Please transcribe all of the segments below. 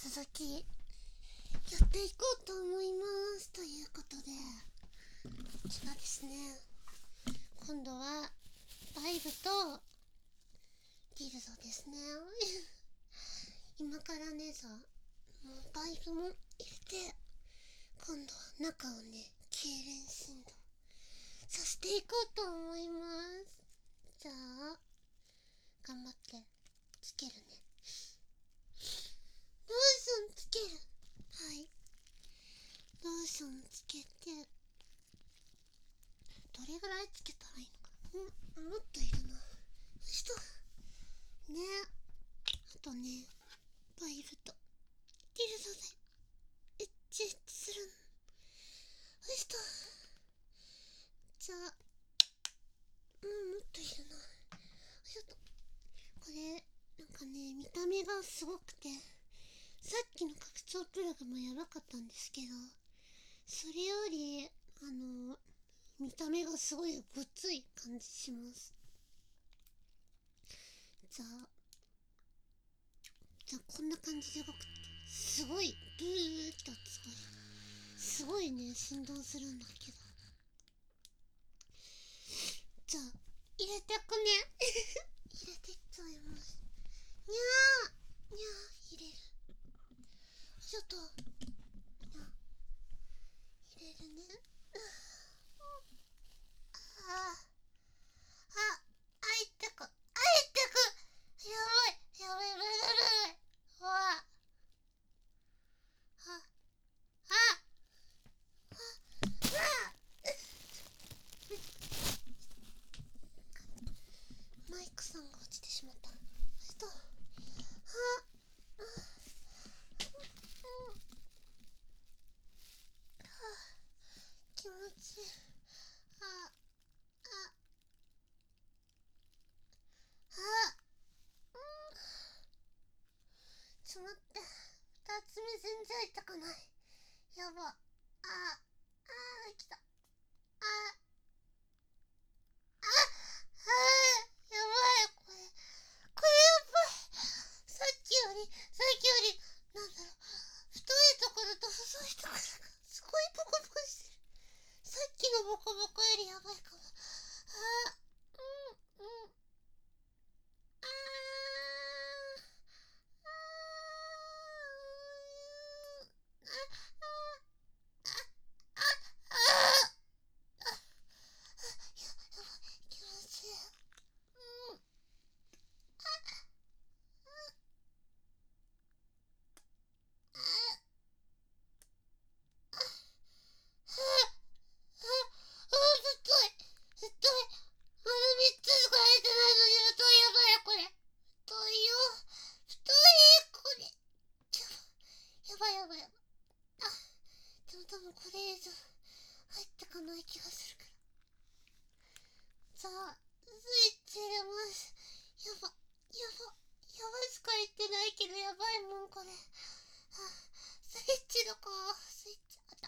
続きやっていこうと思いますということで、こちらですね。今度はバイブとギルドですね。今からねもうバイブも入れて、今度は中をね痙攣振動させていこうと思います。じゃあ頑張ってつけるね。ローションつける。はい、ローションつけて、どれぐらいつけたらいいのかな。もっといるな。よしとね。あとね、バイブとギルドでエッチするの。よしと。じゃあもっといるな。よしと。これなんかね、見た目がすごくて、さっきの拡張プラグもやばかったんですけど、それより見た目がすごいごつい感じします。じゃあこんな感じで動くって、すごいブーッとすごいね振動するんだけど、じゃあ入れてくね。入れてっちゃいます。にゃーにゃー、入れる。ちょっとにゃー入れるね。入ってく、入ってく。やばいやばいやばいやばい。うわマイクさんが落ちてしまった。気持ちいい。ちょっと待って、2つ目全然痛くない。やば。来た。やばい、これやばい。さっきよりなんだろう、太いところと細いところがすごいボコボコしてる。さっきのボコボコよりやばいかも。気持ちいい。太い。まだ3つしか入ってないのに太い。やばいよこれ。太いよ。太いこれ。やばいやばいやばい。でも多分これ以上入ってかない気がするから。じゃあスイッチ入れます。やばしか言ってないけど、やばいもんこれ。スイッチどこ。スイッチあった。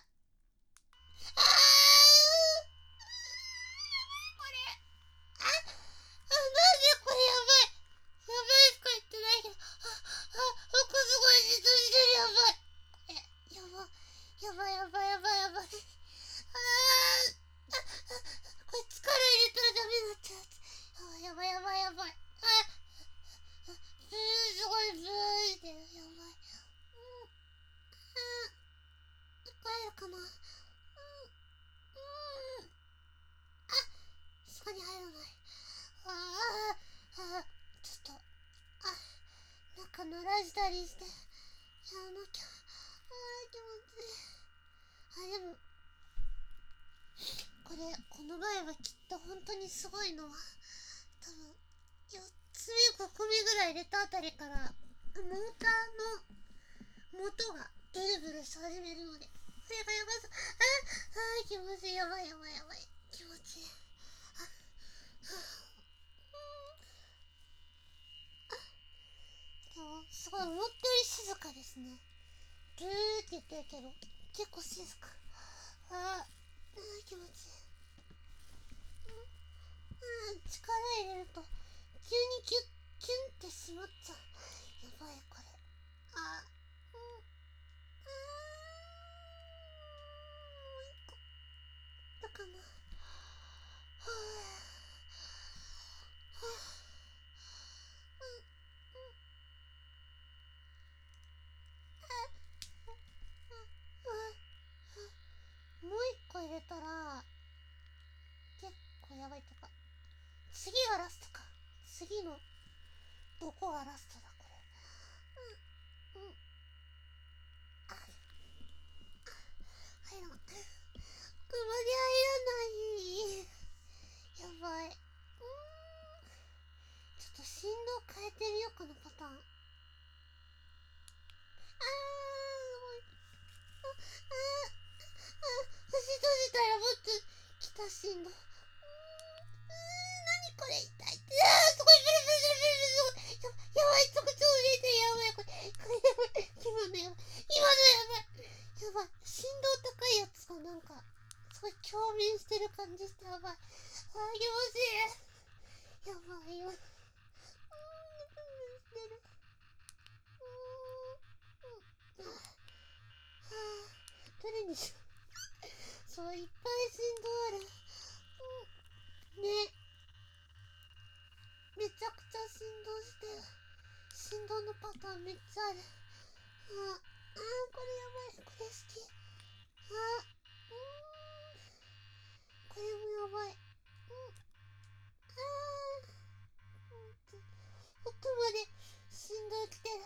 これなんでこれ。やばいしか言ってないけど、僕すごいじっとしてる。やばいこれ。やばい。これ力入れたらダメになっちゃう。やばい。すごいブーしてる。やばい。帰るかな。そこに入らない。ちょっと中鳴らしたりしてやらなきゃ。気持ちいい。でもこの前はきっと本当にすごいのは、多分4つ目5個目ぐらい入れたあたりからモーターの元がブルブルし始めるので、それがやばそう。気持ちいい。やばい。気持ちいい。でもすごい思ったより静かですね。ブーって言ってるけど結構静か。気持ちいい。力入れると急にキュンってしまっちゃう。やばいこれ。 がラストか。次のどこがラストだこれ。あ、入らない。ここまで入らない。やばい。ちょっと振動変えてみようかな、パターン。閉じたらもっと来た振動。何これ、痛いって。すごい、やばい、特徴入れて、やばい、これやばい。今のやばい。やばい。振動高いやつがなんか、すごい共鳴してる感じしてやばい。気持ちいい。やばいよ。どれにしよう。そう、いっぱい振動ある。ね。めちゃくちゃ振動してる。振動のパターンめっちゃある。これやばい。これ好き。これもやばい。奥まで振動来てる。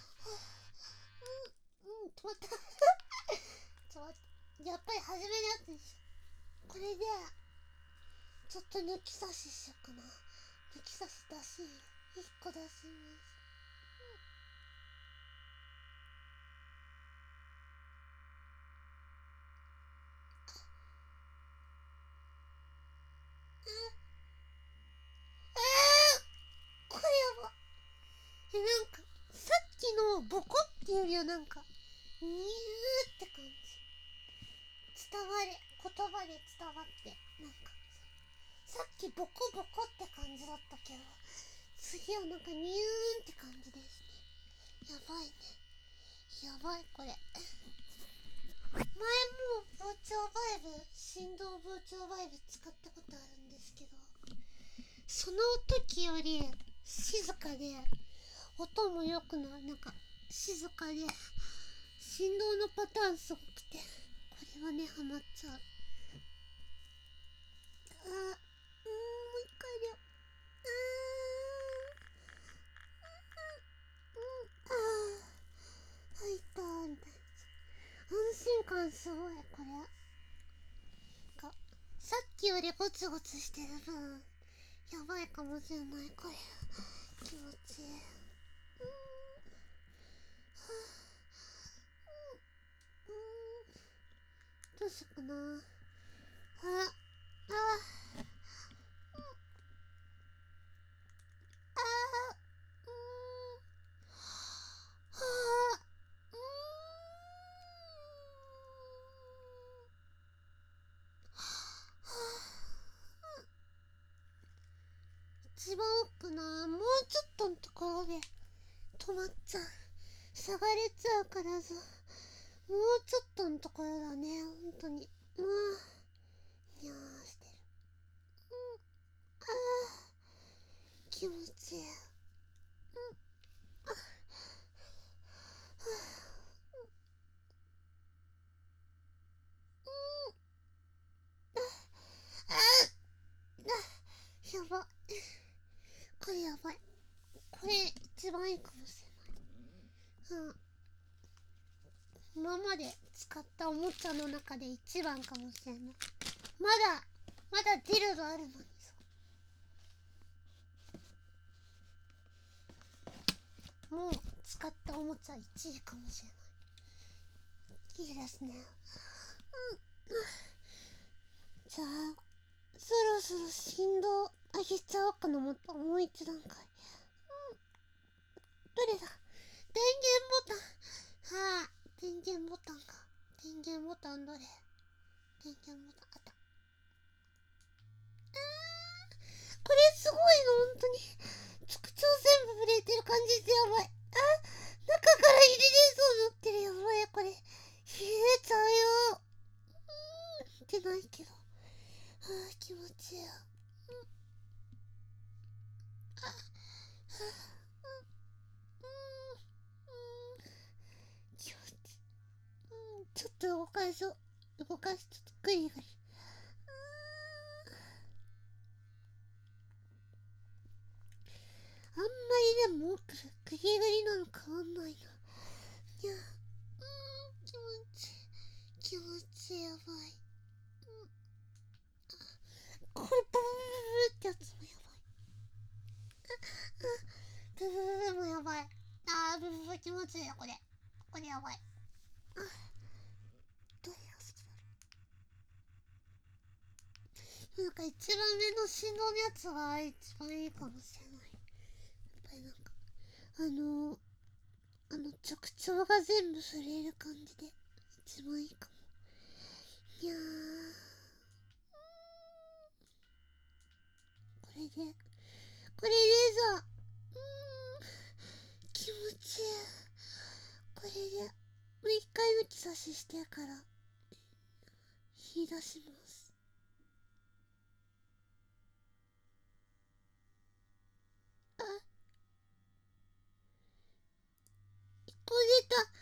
止まった。やっぱり初めのやつにしよう。これで、ちょっと抜き差ししようかな。抜き差し出し、1個出します。これやば。なんか、さっきのボコっていうよりはなんか、ニューって感じ。言葉で伝わって、なんか、さっきボコボコって感じだったけど、次はなんかニューンって感じですね。やばいね。やばいこれ。前も膨張バイブ、振動膨張バイブ使ったことあるんですけど、その時より静かで、音も良くない、なんか静かで、振動のパターンすごくて、これはね、ハマっちゃう。もう一回だよ。入ったみたいな。安心感すごい、これ。さっきよりゴツゴツしてる分、やばいかもしれない、これ。気持ちいい。どうしようかな。一番奥な、もうちょっとのところで止まっちゃう。下がれちゃうからさ、もうちょっとのところだね、ほんとに。にゃーしてる。気持ちいい。やば。これやばい。これ一番いいかもしれない。今まで使ったおもちゃの中で一番かもしれない。まだディルドあるのにさ。もう使ったおもちゃ1位かもしれない。いいですね。じゃあ、そろそろ振動上げちゃおうかな、もう一段階。どれだ？電源ボタン。電源ボタンか。電源ボタンどれ？電源ボタンあった。これすごいの、ほんとに。特徴全部触れてる感じでやばい。中から入れれそうになってる。やばい、これ。入れちゃうよ。ってないけど。気持ちいい。気持ちいい。ちょっと動かしちょっとグリグリ。 の変わんないな。いや、気持ちいい、やばい。これブブブブってやつもやばい。ブブブブもやばい。ブブブ気持ちいいよ、これやばい。どれが好きだろう。なんか一番目の振動のやつが一番いいかもしれない。やっぱりなんか直腸が全部触れる感じで一番いいかも。いやー、これでさ、気持ちいい。これでもう一回抜き差ししてから引き出します。一個出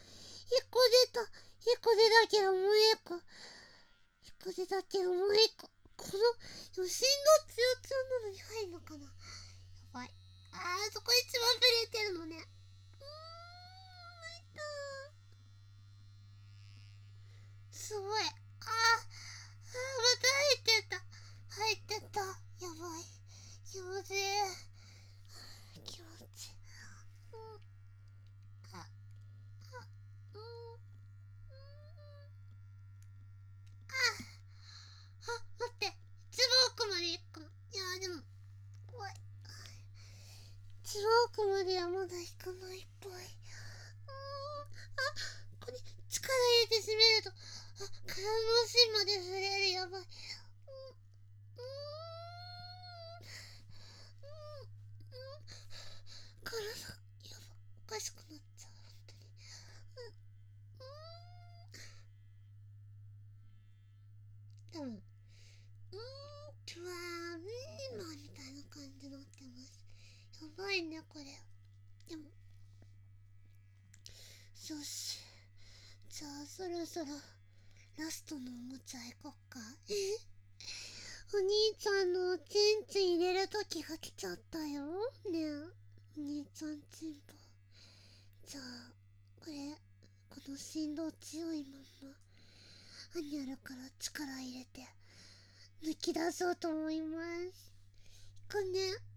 たけどもう一個。一個出たけどもう一個。この、でも振動強なのに入るのかな。やばい。そこ一番ブレてるのね。すごい。また入ってった。やばい。気持ちいい。気持ちいい。待って。一番奥まで行く。いやでも、怖い。一番奥まではまだ行かないっぽい。これ、力入れて締めると、体の芯まで触れる。やばい。体、やば、おかしくなっちゃう、本当に。多分、トラーミーマンみたいな感じになってます。やばいね、これ。でも、よし。じゃあ、そろそろ、ラストのおもちゃ行こっか。お兄ちゃんのチンチン入れるときが来ちゃったよ。ねえ、お兄ちゃんチンポ。じゃあ、この振動強いまんま、アニャルから力入れて、抜き出そうと思います。行くね。行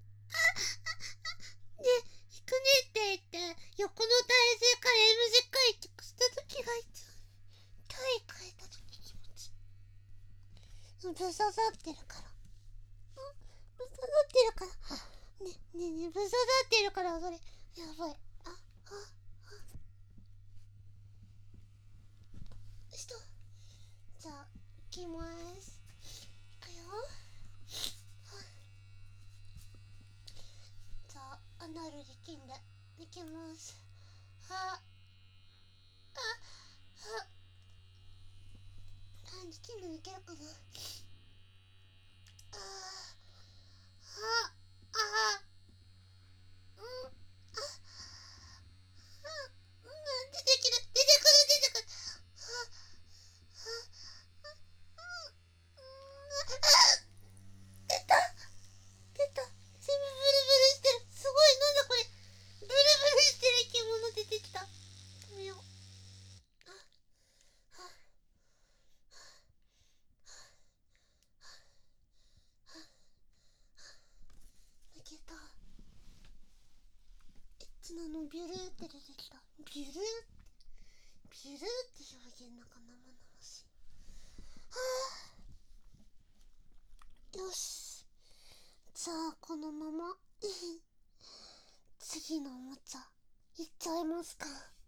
くねって言って、横の体勢から M 字開脚したときが一番、体変えたとき気持ちいい。ぶ刺さってるから。ぶ刺さってるから。ね、ぶ刺さってるから、それ。やばい。じゃあ、行きます。いくよ。じゃあ、アナル力んで、いきます。力んで抜けるかな。出てくる。出た。全部ブルブルしてる。すごい、なんだこれ。ブルブルしてる生き物出てきた。止めよう。抜けた。ビュルーって出てきた。ビュルーって表現なんか生々しい。よし。じゃあ、このまま次のおもちゃいっちゃいますか。